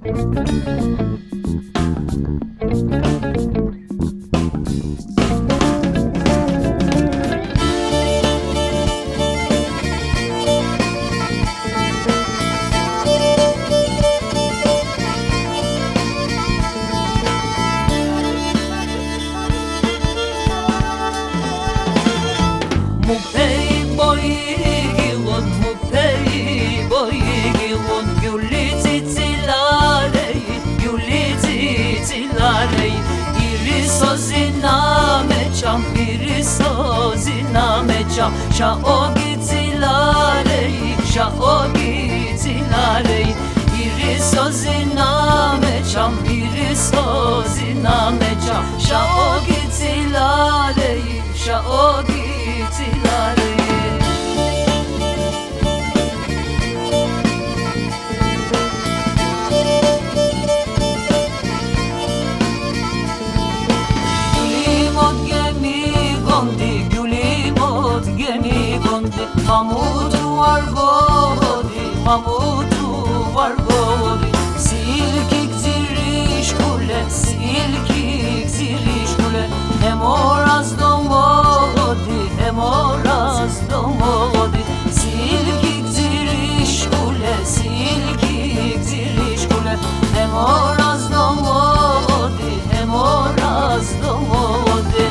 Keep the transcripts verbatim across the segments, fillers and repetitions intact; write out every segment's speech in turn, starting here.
Mupei boigilon, mupei boigilon, gülli titilarey, gülli titilarey. İri sozina meçam, iri sozina meçam, şa o gitilarey, şa o gitilarey. İri sozina meçam, iri sozina meçam, şa o gitilarey, şa o gitilarey. Gülimot gemi gondi, gülimot gemi gondi, pamutu var godi, pamutu var godi. Silkik ziriş kule, silkik ziriş kule, hem oraz domodi, hem oraz domodi. Silkik ziriş kule, silkik ziriş kule, hem oraz domodi, hem oraz domodi.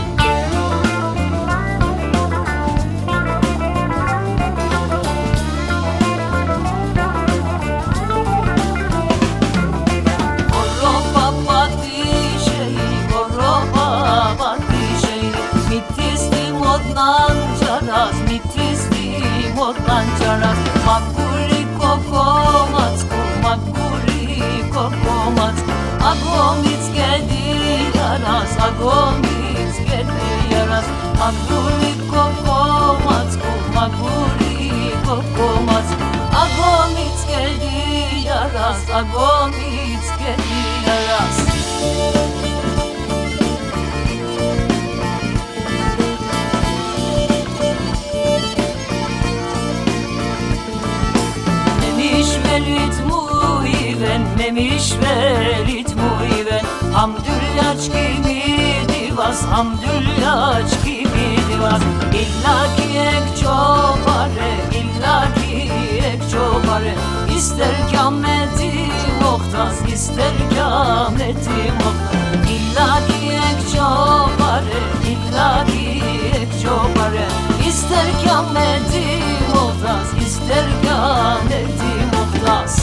Europa patişey, Europa patişey, mitistim odnan çaraz, mitistim odnan çaraz. Makuri kokomatku, makuri kokomatku, agomits gedi yaraz, agomits gedi yaraz. Makuri kokomatku, makuri kokomatku, agomits gedi yaraz, agomits gedi yaraz. Memiş verit muiven, memiş verit muiven, hamdüllaç kimi divas, hamdüllaç kimi divas. İlla ki ek çopare, illa ki ek çopare, ister kameti muhtas, ister kameti muhtas. İlla ki ek çopare, illa ki ek çopare, ister kameti muhtas, ister kameti muhtas.